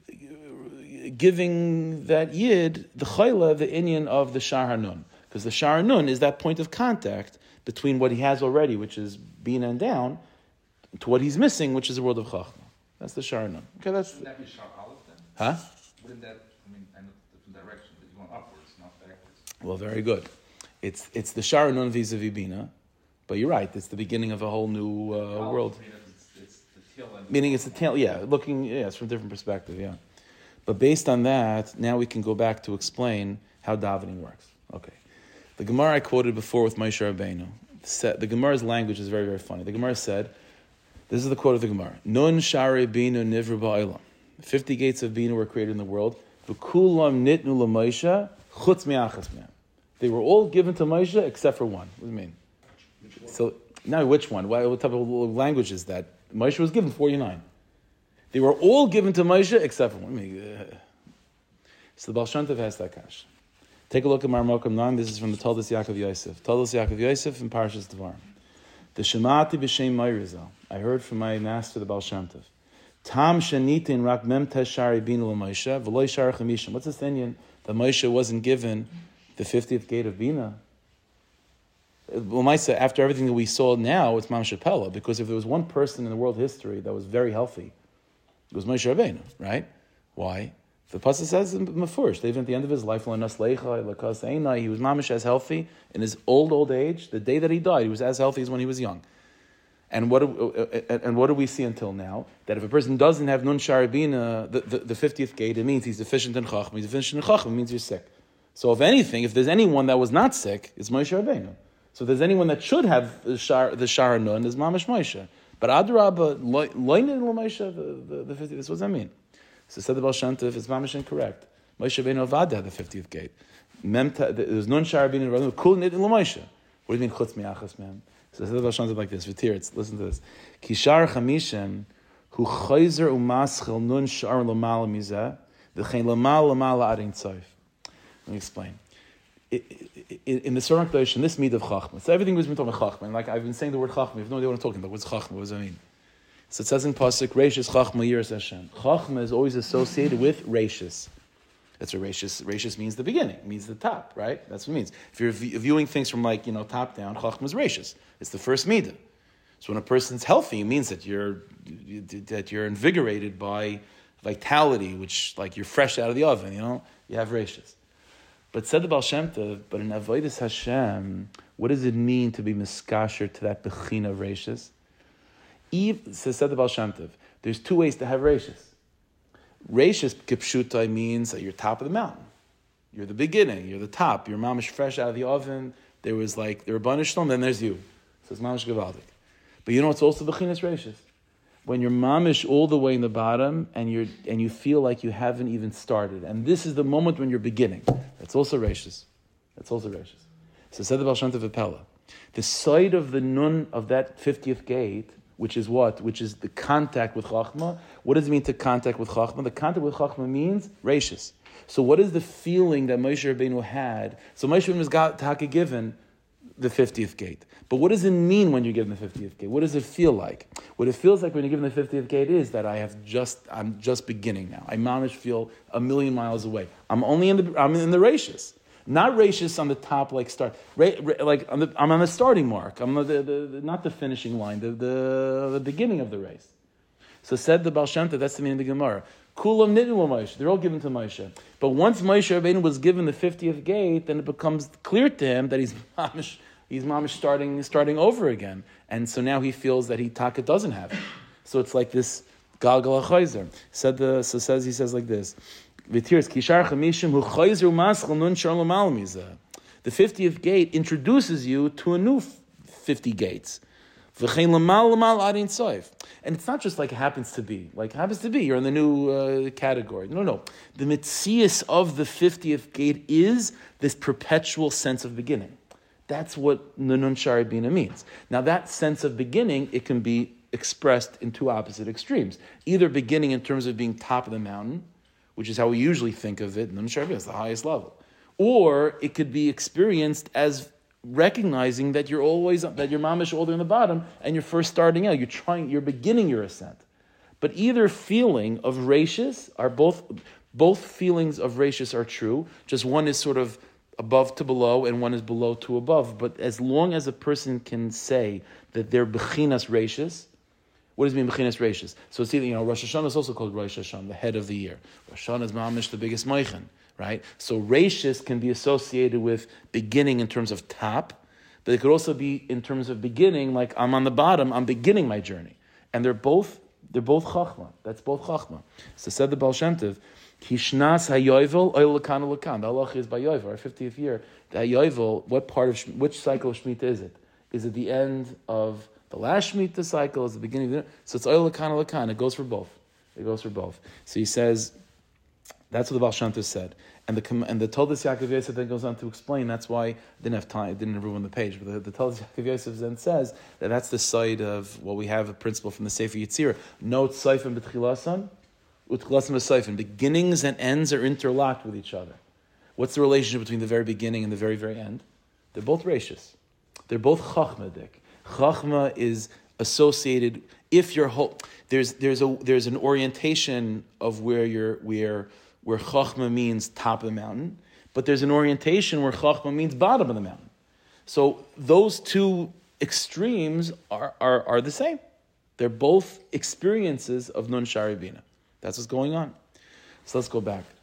Speaker 1: giving that Yid, the Chayla, the inyan of the Shar HaNun. Because the Shar HaNun is that point of contact between what he has already, which is Bina and down, to what he's missing, which is the world of Chachma. That's the Shar HaNun. Okay, that's...
Speaker 3: Wouldn't that be Shar Aleph then?
Speaker 1: Huh?
Speaker 3: Wouldn't that, I mean, I know different direction, but you're going upwards, not backwards.
Speaker 1: Well, very good. It's it's the Shar HaNun vis-a-vis Bina, but you're right, it's the beginning of a whole new uh, world.
Speaker 3: It's, it's the tail end.
Speaker 1: Meaning it's the tail, yeah, looking, yeah, it's from a different perspective, yeah. But based on that, now we can go back to explain how davening works. Okay. The Gemara I quoted before with Moshe Rabbeinu, said, the Gemara's language is very, very funny. The Gemara said, this is the quote of the Gemara, Nun shari binu nivru ba'olam. fifty gates of Bina were created in the world. V'kulam nitnu l'Moshe chutz mi'achas me'am. They were all given to Moshe except for one. What do you mean? So, now which one? What type of language is that? Moshe was given forty-nine. They were all given to Moshe except for one. I mean, uh, so the Baal Shem Tov has that kash. Take a look at Marmokam nine. This is from the Toldos Yaakov Yosef. Toldos Yaakov Yosef in Parshas Devarim. The Shemati b'Shem Meirizal. I heard from my master, the Baal Shem Tov. Tam shenitin rak mem teshari binu l'Moshe v'loy shar chamishim. What's this Indian that Moshe wasn't given the fiftieth gate of Bina? Well, Maisa, after everything that we saw now, it's Mam Shapella, because if there was one person in the world history that was very healthy, it was Moshe Rabbeinu, right? Why? The pasuk says in Mefurish, even at the end of his life, he was mamish as healthy in his old old age. The day that he died, he was as healthy as when he was young. And what do, and what do we see until now? That if a person doesn't have Nun Shari Bina, the, the, the fiftieth gate, it means he's deficient in Chachma. He's deficient in Chachma, it means you're sick. So if anything, if there's anyone that was not sick, it's Moshe Rabbeinu. So if there's anyone that should have the Shar, the Shar Nun, is Mamish Moshe. But Adrabah, loinin l'Moshe, the the fiftieth. This what does that mean? So said the Baal Shem Tov, it's mamish incorrect. Moshe Rabbeinu Avad had the fiftieth gate. There's Nun Shar Bina Kul Nid l'Moshe. What do you mean chutz mi'achas me'am? So said the Baal Shem Tov like this. V'tiritz, listen to this. Kishar Chamishem hu chayzer umaschel Nun Shar l'mala mizeh v'chein l'mala l'mala arin tzayif. Let me explain. In the Surah Kodesh, in this mead of Chachma, so everything was been talking about Chachma. And like I've been saying the word Chachma, you have no idea what I'm talking about. What's Chachma? What does that mean? So it says in Pasuk, Reishis Chachma Yiras Hashem. Chachma is always associated with Reishis. That's what Reishis. Reishis means the beginning, it means the top, right? That's what it means. If you're viewing things from like, you know, top down, Chachma is Reishis. It's the first midah. So when a person's healthy, it means that you're that you're invigorated by vitality, which like you're fresh out of the oven, you know? You have Reishis. But said the Baal Shem Tov, but in Avodas Hashem, what does it mean to be miskasher to that bechina of Reishis? Eve, said the Baal Shem Tov, there's two ways to have Reishis. Reishis kipshutai means that you're top of the mountain. You're the beginning, you're the top, you're mamish fresh out of the oven. There was like, the Rabbanu Shalom, then there's you. So it's mamish gevaldik. But you know what's also bechinas Reishis? When you're mamish all the way in the bottom and you're and you feel like you haven't even started. And this is the moment when you're beginning. That's also Reishis. That's also Reishis. So said the Baal Shem Tov V'Pella. The side of the nun of that fiftieth gate, which is what? Which is the contact with Chachma. What does it mean to contact with Chachma? The contact with Chachma means Reishis. So what is the feeling that Moshe Rabbeinu had? So Moshe Rabbeinu was got Taka given the fiftieth gate. But what does it mean when you're given the fiftieth gate? What does it feel like? What it feels like when you're given the fiftieth gate is that I have just, I'm just beginning now. I mamish feel a million miles away. I'm only in the, I'm in the ratius. Not ratius on the top, like start, ra, ra, like on the, I'm on the starting mark. I'm the, the, the, not the finishing line, the, the, the beginning of the race. So said the Baal Shem Tov, that's the meaning of the Gemara. Kulam nitnu Moshe. They're all given to Moshe. But once Moshe Rabbeinu was given the fiftieth gate, then it becomes clear to him that he's mamish, he's mamish starting starting over again, and so now he feels that he taka doesn't have it. So it's like this galgal chayzer. Said the so says he says like this. The fiftieth gate introduces you to a new fifty gates. And it's not just like it happens to be. Like it happens to be, you're in the new uh, category. No, no. The mitzias of the fiftieth gate is this perpetual sense of beginning. That's what Nun Shari Bina means. Now that sense of beginning, it can be expressed in two opposite extremes. Either beginning in terms of being top of the mountain, which is how we usually think of it, Nun Shari Bina is the highest level. Or it could be experienced as recognizing that you're always, that you're mamish older in the bottom, and you're first starting out, you're trying, you're beginning your ascent. But either feeling of ratius are both, both feelings of ratius are true, just one is sort of above to below, and one is below to above. But as long as a person can say that they're bechinas ratius, what does it mean bechinas ratius? So it's either, you know, Rosh Hashanah is also called Rosh Hashanah, the head of the year. Rosh Hashanah is mamish, the biggest moichin. Right? So ratius can be associated with beginning in terms of top, but it could also be in terms of beginning, like I'm on the bottom, I'm beginning my journey. And they're both they're both chachma. That's both chachma. So said the Baal Shem Tov, Hishnas hayovel oil lakan lakan. The halach is by Yovel, our fiftieth year. The Yovel, what part of which cycle of Shemitah is it? Is it the end of the last Shemitah cycle? Is it the beginning of the So it's oil lakan lakan. It goes for both. It goes for both. So he says, that's what the Baal Shem Tov said. And the and the Toldos Yaakov Yosef then goes on to explain, that's why I didn't have time, I didn't ruin the page, but the, the Toldos Yaakov Yosef then says that that's the side of what we have, a principle from the Sefer Yetzirah. Note Seifim b'tchilasan, utchilasan b'seifim. Beginnings and ends are interlocked with each other. What's the relationship between the very beginning and the very, very end? They're both ratius. They're both chachmadik. Chachma is associated, if your whole, there's there's a there's an orientation of where you're where where Chachma means top of the mountain, but there's an orientation where Chachma means bottom of the mountain. So those two extremes are, are, are the same. They're both experiences of Nun Shari Bina. That's what's going on. So let's go back.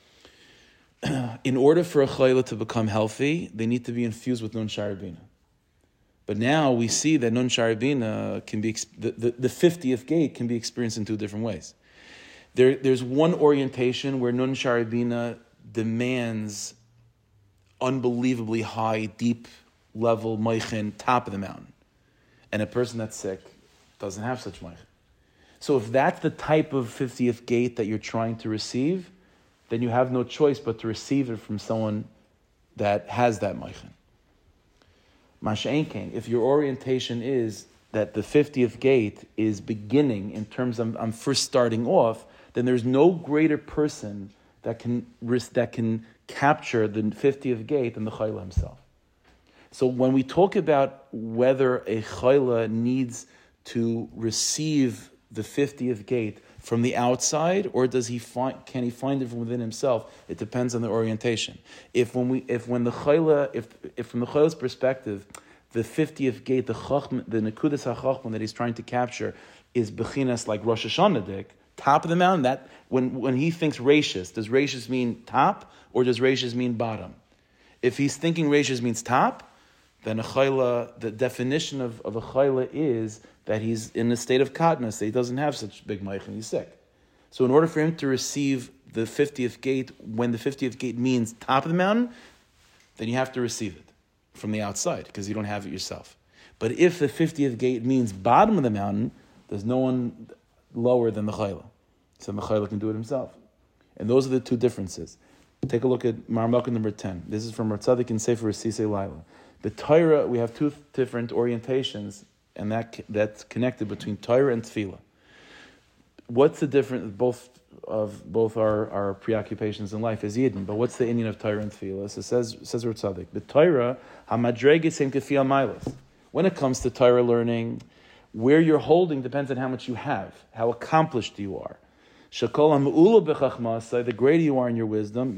Speaker 1: In order for a chayla to become healthy, they need to be infused with Nun Shari Bina. But now we see that Nun Shari Bina can be, the, the, the fiftieth gate can be experienced in two different ways. There, there's one orientation where Nun Shari Bina demands unbelievably high, deep level moichin, top of the mountain. And a person that's sick doesn't have such moichin. So if that's the type of fiftieth gate that you're trying to receive, then you have no choice but to receive it from someone that has that moichin. Masha'en kain, if your orientation is that the fiftieth gate is beginning in terms of I'm first starting off, then there's no greater person that can that can capture the fiftieth gate than the chayla himself. So when we talk about whether a chayla needs to receive the fiftieth gate from the outside, or does he find can he find it from within himself? It depends on the orientation. If when we if when the chayla if if from the chayla's perspective, the fiftieth gate, the chachma, the nekudas hachachma that he's trying to capture is bechinas like Rosh Hashanah dik, top of the mountain. That when when he thinks ratius, does ratius mean top or does ratius mean bottom? If he's thinking ratius means top, then a chayla, the definition of, of a chayla is that he's in a state of katnas, that he doesn't have such big moich and he's sick. So in order for him to receive the fiftieth gate, when the fiftieth gate means top of the mountain, then you have to receive it from the outside because you don't have it yourself. But if the fiftieth gate means bottom of the mountain, there's no one lower than the chayla. So the chayla can do it himself. And those are the two differences. Take a look at Marmukah number ten. This is from Ratzadik in Sefer Rasisei Laila. The Torah, we have two different orientations, and that that's connected between Torah and Tefillah. What's the difference? Both of both our, our preoccupations in life as Yidden. But what's the Indian of Torah and Tefillah? So it says, says Rav Tzaddik, the Torah, hamadregis em kefiyah milas. When it comes to Torah learning, where you're holding depends on how much you have, how accomplished you are. Shakol ha'me'ula b'chachmasai, the greater you are in your wisdom,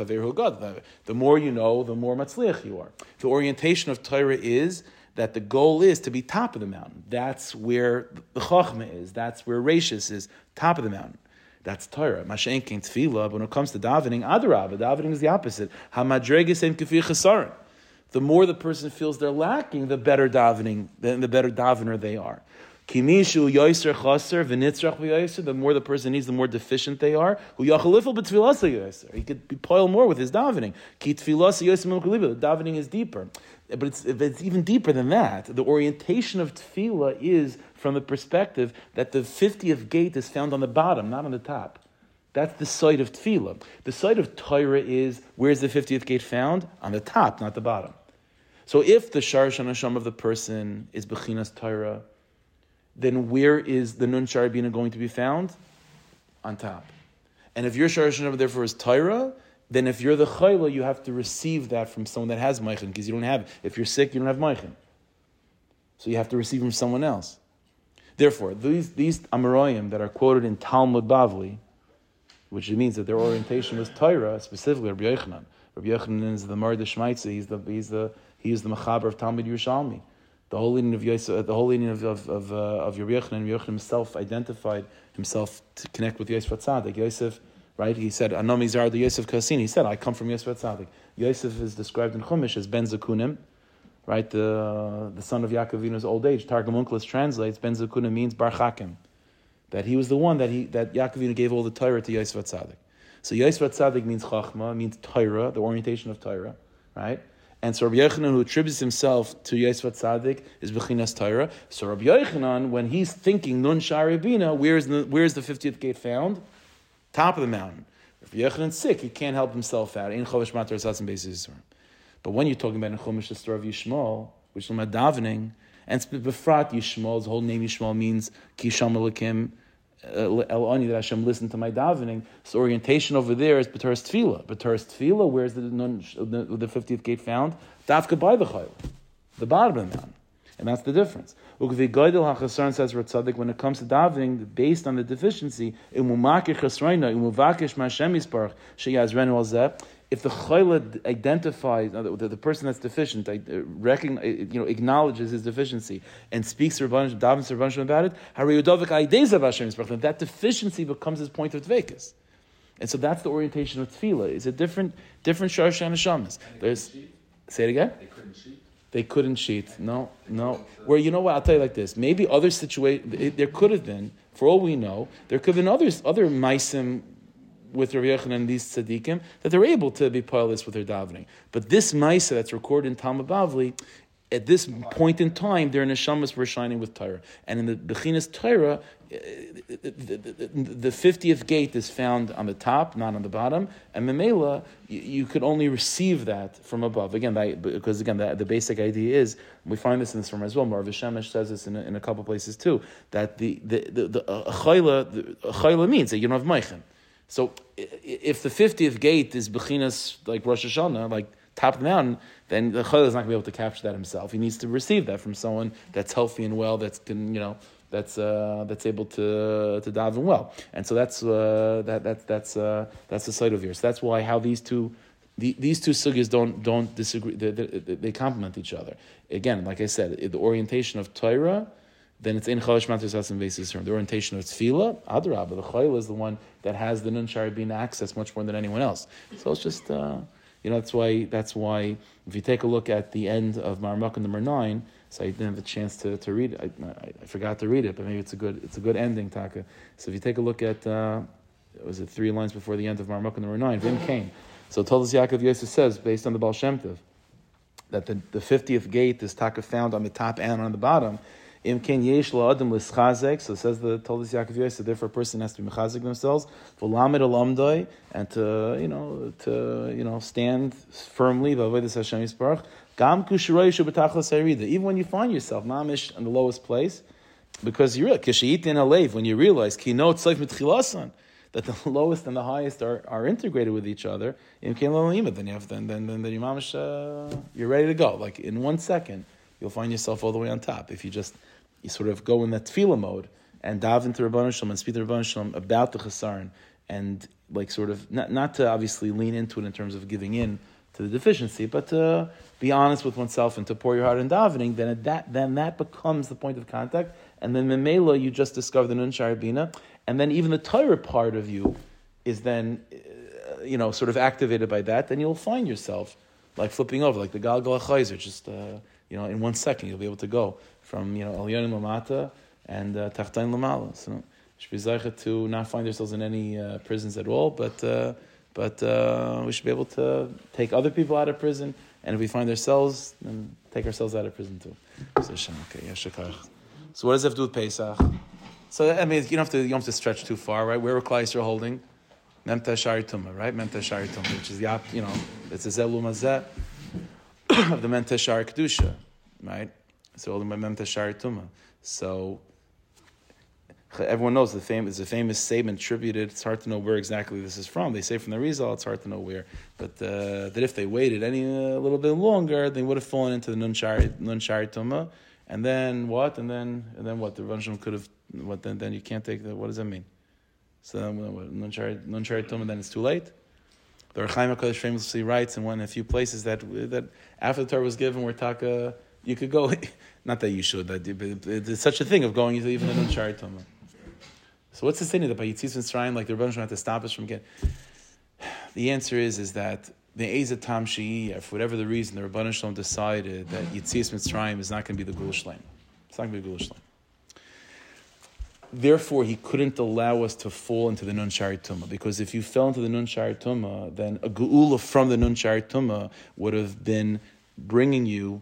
Speaker 1: the more you know, the more matzliach you are. The orientation of Torah is that the goal is to be top of the mountain. That's where the chachma is. That's where Rashis is, top of the mountain. That's Torah. Masha'en kein tefillah, but when it comes to davening, adarabah, davening is the opposite. Hamadregis em kefiyah chesaron. The more the person feels they're lacking, the better davening, the better davener they are. Kimishu yoiser chaser v'nitzrach v'yoiser. The more the person needs, the more deficient they are. Hu yachalifel b'tfilasa yoiser. He could be poil more with his davening. Ki tfilasa yoiser milukaliba. The davening is deeper, but it's, it's even deeper than that. The orientation of tefillah is from the perspective that the fiftieth gate is found on the bottom, not on the top. That's the site of tefillah. The site of Torah is, where's the fiftieth gate found? On the top, not the bottom. So if the Sharash HaNasham of the person is Bechinas Torah, then where is the Nun Shar Bina going to be found? On top. And if your Sharash HaNasham therefore is Torah, then if you're the Chayla, you have to receive that from someone that has Meichin, because you don't have it. If you're sick, you don't have Meichin. So you have to receive from someone else. Therefore, these, these Amoraim that are quoted in Talmud Bavli, which means that their orientation was Torah, specifically Rabbi Yochanan. Rabbi Yochanan is the Mardah Shmaitzi, he's the he's the he is the Mechaber of Talmud Yerushalmi. The whole Indian of Yosef, the whole Indian of of of, uh, of Rabbi Yochanan, Rabbi Yochanan himself identified himself to connect with Yosef Tzaddik. Yosef, right? He said, "Anom Izar the Yosef Kassin." He said, "I come from Yosef Tzaddik." Yosef is described in Chumash as Ben Zakunim, right? The the son of Yaakov Avinu's old age. Targum Onkelos translates Ben Zakunim means Bar Chakim. That he was the one that he that Yaakov Avinu gave all the Torah to Yosef Tzaddik. So Yosef Tzaddik means Chachma, means Torah, the orientation of Torah, right? And so Rabbi Yochanan, who attributes himself to Yosef Tzaddik, is Bechinas Torah. So Rabbi Yochanan, when he's thinking Nun Shari Bina, where's the where's the fiftieth gate found? Top of the mountain. If Rabbi Yochanan's sick, he can't help himself out. In Chovesh Matar Satzim Beis. But when you're talking about in Chumash the story of Yishmael, which is about davening, and Befrat Yishmael's whole name Yishmael means Kisham Elokim El Ani, that Hashem listened to my davening. So orientation over there is B'Teres Tefillah. B'Teres Tefillah, where's the the, the fiftieth gate found? Dafka by the Chayil, the bottom of the mountain. And that's the difference. Ukvi Goydel HaChasaron says Ratzadik, when it comes to davening, based on the deficiency, Imumakir Chasroina, Imuvakish Mashem Yisparach, Sheyazrenu Al Zeh, if the Chayla identifies, the, the, the person that's deficient, uh, recognize, you know, acknowledges his deficiency and speaks to Rabban, davens to Rabban about it, then that deficiency becomes his point of dvekas. And so that's the orientation of tefillah. It's a different, different sharash and neshamas. There's, say it again.
Speaker 3: They couldn't cheat.
Speaker 1: They couldn't cheat. No, no. Where, you know what? I'll tell you like this. Maybe other situations. There could have been, for all we know, there could have been others, other maisim with Rabbi Yochanan and these tzaddikim, that they're able to be powerless with their davening. But this Maisa that's recorded in Talmud Bavli, at this point in time, their neshamas were shining with Torah. And in the Bechinas Torah, the fiftieth gate is found on the top, not on the bottom. And Memela, you, you could only receive that from above. Again, that, because again, the, the basic idea is, we find this in this from as well, Marav Shemesh says this in a, in a couple places too, that the the the, the a chayla, a chayla means that you don't have meichin. So if the fiftieth gate is Bechinas, like Rosh Hashanah, like top of the mountain, then the Chayla is not going to be able to capture that himself. He needs to receive that from someone that's healthy and well, that's can, you know, that's uh, that's able to to daven well. And so that's uh, that that that's uh, that's the side of yours. So that's why how these two the, these two sugyas don't don't disagree. They, they, they complement each other. Again, like I said, the orientation of Torah, then it's in Chodesh Matar Satzim basis term. The orientation of Tefillah, Adrabah, the Chayla is the one that has the Nun Shari Bina access much more than anyone else. So it's just, uh, you know, that's why, that's why if you take a look at the end of Maramaka number nine, so I didn't have the chance to, to read it, I, I, I forgot to read it, but maybe it's a good it's a good ending, Taka. So if you take a look at, uh, was it three lines before the end of Maramaka number nine, Vim came. So Tolas Yaakov Yosef says, based on the Baal Shem Tov, that the, the fiftieth gate is Taka found on the top and on the bottom. Im ken yesh la'adam l'schazek, so it says the Tolas Yaakov Yosef, therefore a person has to be mechazek themselves, v'lamed alamdoi, and to, you know, to, you know, stand firmly, v'avodas Hashem Yisparach, gam kushiroy shu b'tachlas harida, even when you find yourself, mamish, in the lowest place, because you realize, kishayitin alev, when you realize, ki no tzayf mitchilasan, that the lowest and the highest are, are integrated with each other, then you have then then then, then you're, uh, you're ready to go. Like in one second, you'll find yourself all the way on top. If you just you sort of go in that tefillah mode and dive into Rabbanan Shalom and speak to Rabbanan Shalom about the chesaron, and like sort of not not to obviously lean into it in terms of giving in to the deficiency, but to be honest with oneself and to pour your heart in davening, then at that then that becomes the point of contact, and then memela you just discover the nun shari bina, and then even the Torah part of you is then uh, you know sort of activated by that. Then you'll find yourself like flipping over, like the Galgal HaChayzer, just uh, you know in one second you'll be able to go from you know Elyon Lamata and Tachtain Lamala. So should be zeicha to not find ourselves in any uh, prisons at all, but uh, but uh, we should be able to take other people out of prison, and if we find ourselves, then take ourselves out of prison too. So, okay, yeah, so what does that have to do with Pesach? So I mean, you don't have to you don't have to stretch too far, right? Where were Klal Yisrael holding? Memta Shari Tumah, right? Memta Shari Tumah, which is the you know it's a Zelum Azeh of the Memta Shari Kedusha, right? So holding by Memta Shari Tumah. So everyone knows the famous, it's a famous statement attributed. It's hard to know where exactly this is from. They say from the Rizal, it's hard to know where. But uh, that if they waited any a uh, little bit longer, they would have fallen into the Nun Shari Nun Shari Tumah. And then what? And then and then what? The Rebbe could have what? Then then you can't take the. What does that mean? So then what, Nun Shari Nun Shari Tumah. Then it's too late. The Rechaim HaKadosh famously writes in one a few places that that after the Torah was given, where Taka you could go. Not that you should. That it's such a thing of going into even the Nun Shari Tumah. So what's the thing that by Yitzis Mitzrayim, like the Rebbe had to stop us from getting? The answer is is that the Eza Tam She'iyah, for whatever the reason, the Rebbeinu Shalom decided that Yitzis Mitzrayim is not going to be the Gula Shleim. It's not going to be the Gula Shleim. Therefore, he couldn't allow us to fall into the Nun Shari Tumah, because if you fell into the Nun Shari Tumah, then a Geula from the Nun Shari Tumah would have been bringing you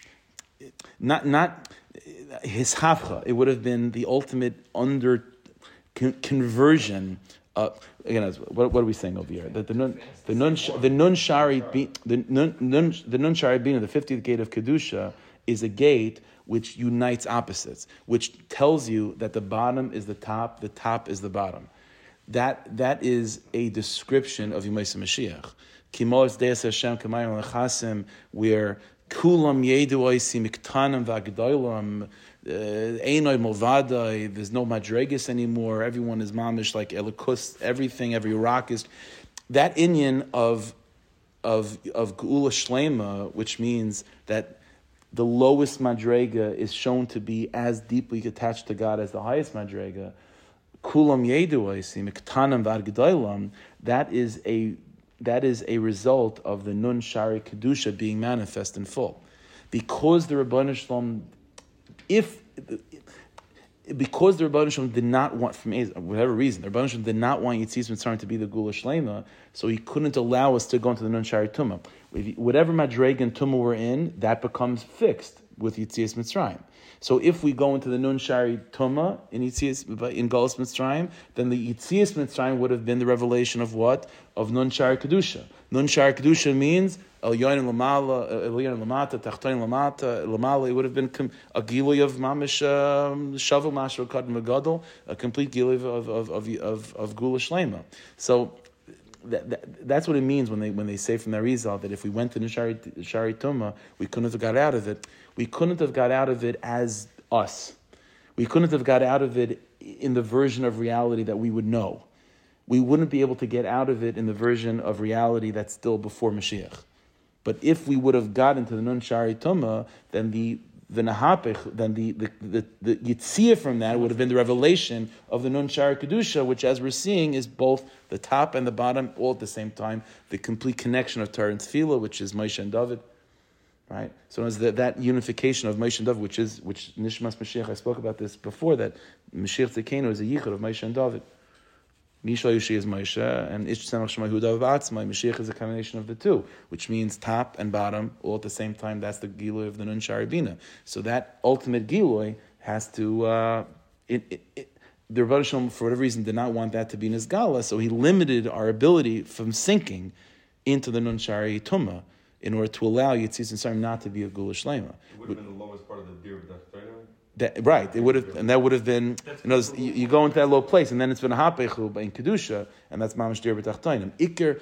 Speaker 1: not not his hafcha. It would have been the ultimate under. Con- conversion. Uh, again, what, what are we saying over here? That the nun, the nun, the nun shari, be, the nun, nun, the nun shari bina, the fiftieth gate of kedusha, is a gate which unites opposites, which tells you that the bottom is the top, the top is the bottom. That that is a description of Yemei Mashiach. Kimos deis Hashem kamayim lechasim, where kulam yedu oisi miktanim v'agdolam. Einoi Movadai, there's no Madregas anymore, everyone is mamish like Elikus, everything, every rock is that inyan of of of Geula Shlema, which means that the lowest Madrega is shown to be as deeply attached to God as the highest Madrega. Kulam Yeduaisi, Miktanam Vadgedailam, that is a that is a result of the Nun Shari Kedusha being manifest in full. Because the Rebbeinu Shalom If because the Rebbeinu Shalom did not want, from whatever reason, the Rebbeinu Shalom did not want Yitzis Mitzrayim to be the Gula Shlema, so he couldn't allow us to go into the Nun Shari Tumah. Whatever Madreg and Tumah we're in, that becomes fixed with Yitzis Mitzrayim. So if we go into the Nun Shari Tumah in Yitzis in Galus Mitzrayim, then the Yitzis Mitzrayim would have been the revelation of what? Of Nun Shari Kedusha. Nun Shari Kedusha means Elyon Lamala, Elyon Lamata, Tachtoin Lamata, Lamala. It would have been a gilui of Mamish Shavu Mashra Kad Megadol, a complete gilui of of of of, of Gula Shlema. So that, that, that's what it means when they when they say from their Rizal that if we went to the Shari, Shari Tumah, we couldn't have got out of it. We couldn't have got out of it as us. We couldn't have got out of it in the version of reality that we would know. We wouldn't be able to get out of it in the version of reality that's still before Mashiach. But if we would have got into the Nun Shari Tumah, then the the Nahapich, then the the the, the Yitziyah from that would have been the revelation of the Nun Shari Kedusha, which, as we're seeing, is both the top and the bottom all at the same time. The complete connection of Torah and Tefillah, which is Moshe and David, right? So as that that unification of Moshe and David, which is which Nishmas Mashiach, I spoke about this before, that Mashiach Tzekenu is a yichud of Moshe and David. Misha Yushi is Moshe, and Ish Tzemach Shema Yehuda V'atzmai. Mashiach is a combination of the two, which means top and bottom all at the same time. That's the Gilui of the Nun Shari Bina. So that ultimate Gilui has to, uh, it, it, it, the Rebbeinu Shalom, for whatever reason, did not want that to be Nizgala, so he limited our ability from sinking into the Nun Shari Tumah in order to allow Yitzis and Sarim not to be a Gula Shlema.
Speaker 4: It would have been the lowest part of the Dir B'Dachtoinu?
Speaker 1: That, right, it would have, and that would have been. You know, you, you go into that low place, and then it's been a hapechu in kedusha, and that's mamash dir b'tachtonim. Iker,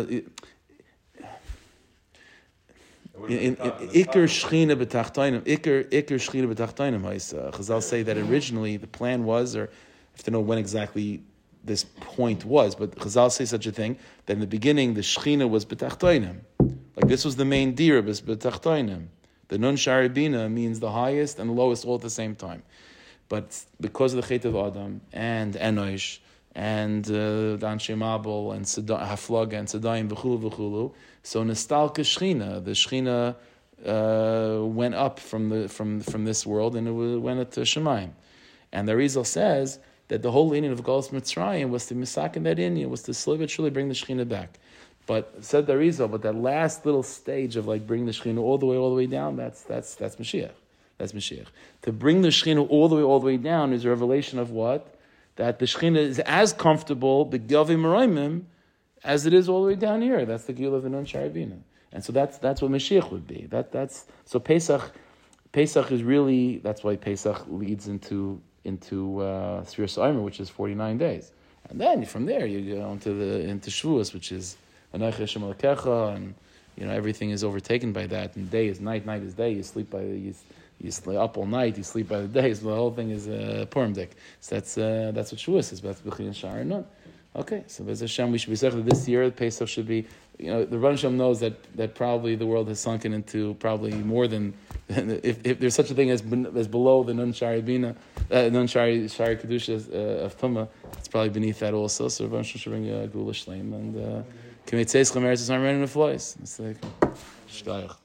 Speaker 1: in iker shchina b'tachtonim, iker iker shchina b'tachtonim. Chazal say that originally the plan was, or I have to know when exactly this point was, but Chazal say such a thing that in the beginning the shchina was b'tachtonim, like this was the main dir b'tachtonim. The nun shari bina means the highest and the lowest all at the same time. But because of the Chet of Adam and Enosh and uh, Dan Shemabel and Haflaga and Sedayim v'chulu v'chulu, so Nestalka Shechina, the Shechina uh, went up from the from from this world and it went up to Shemayim. And the Arizal says that the whole Indian of Galus Mitzrayim was to misak in that Indian, was to slowly but surely bring the Shechina back. But said the Arizal, but that last little stage of like bring the Shechina all the way, all the way down, that's that's that's Mashiach. That's Mashiach. To bring the Shechina all the way, all the way down is a revelation of what? That the Shechina is as comfortable, the Gavim Meraimim, as it is all the way down here. That's the Gil of the Nun Sharabina. And so that's that's what Mashiach would be. That that's so Pesach. Pesach is really, that's why Pesach leads into into uh, Sfiras Omer, which is forty-nine days, and then from there you go into the into Shavuos, which is and you know everything is overtaken by that. And day is night, night is day. You sleep by you, you sleep up all night. You sleep by the day. So the whole thing is a uh, Purim dik. So that's uh, that's what Shavuos is. That's B'chil and Shar and Nun. Okay, so Bez Hashem, we should be saying that this year the Pesach should be. You know, the Ran Hashem knows that that probably the world has sunken into probably more than if, if there's such a thing as as below the Nun Shari Bina, uh, Nun Shari Shari Kedusha uh, of Tumah. It's probably beneath that also. So Ran Hashem should bring a uh, Gula Shleim and. Uh, Can we say Schlemer is not running the flies? It's like,